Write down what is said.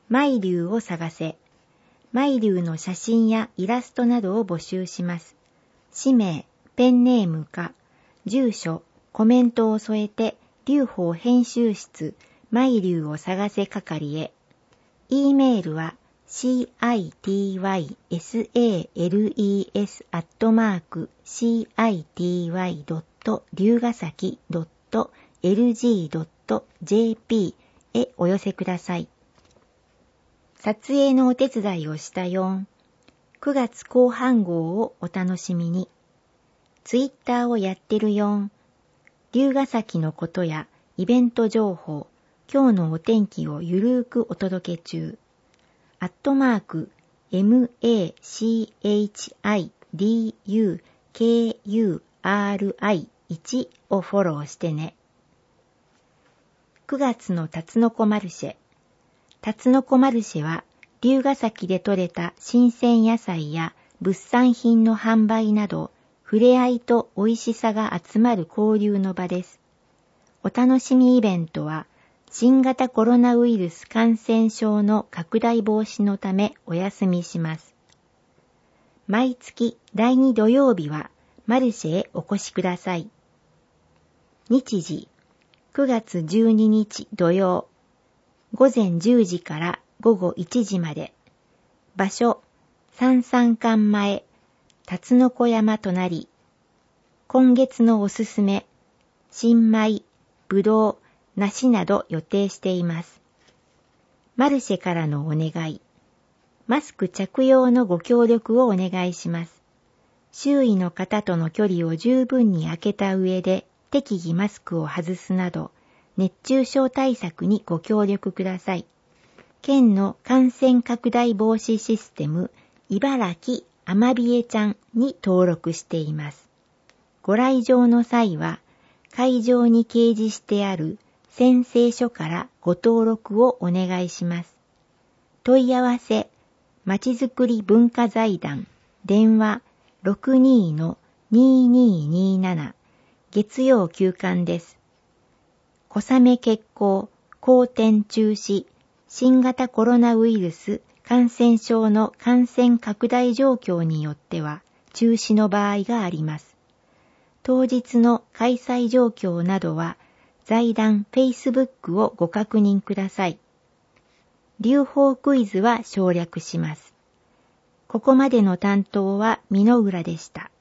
マイリュウを探せ。マイリュウの写真やイラストなどを募集します。氏名、ペンネームか、住所、コメントを添えて、劉邦編集室、マイリュウを探せ係へ。E メールは、citysales@city.ryugasaki.lg.jp へお寄せください。撮影のお手伝いをした4。9月後半号をお楽しみに。ツイッターをやってる4。龍ヶ崎のことやイベント情報、今日のお天気をゆるーくお届け中。@MACHIDUKURI1 をフォローしてね。9月のタツノコマルシェ。タツノコマルシェは、龍ヶ崎で採れた新鮮野菜や物産品の販売など、触れ合いと美味しさが集まる交流の場です。お楽しみイベントは、新型コロナウイルス感染症の拡大防止のためお休みします。毎月第2土曜日はマルシェへお越しください。日時、9月12日土曜、午前10時から午後1時まで。場所、三々館前、タツノコ山隣。今月のおすすめ、新米、ぶどう、梨など予定しています。マルシェからのお願い。マスク着用のご協力をお願いします。周囲の方との距離を十分に空けた上で適宜マスクを外すなど、熱中症対策にご協力ください。県の感染拡大防止システム、茨城アマビエちゃんに登録しています。ご来場の際は、会場に掲示してある宣誓書からご登録をお願いします。問い合わせ、まちづくり文化財団、電話 62-2227、月曜休館です。小雨決行、好天中止、新型コロナウイルス感染症の感染拡大状況によっては中止の場合があります。当日の開催状況などは、財団 Facebook をご確認ください。龍宝クイズは省略します。ここまでの担当は箕浦でした。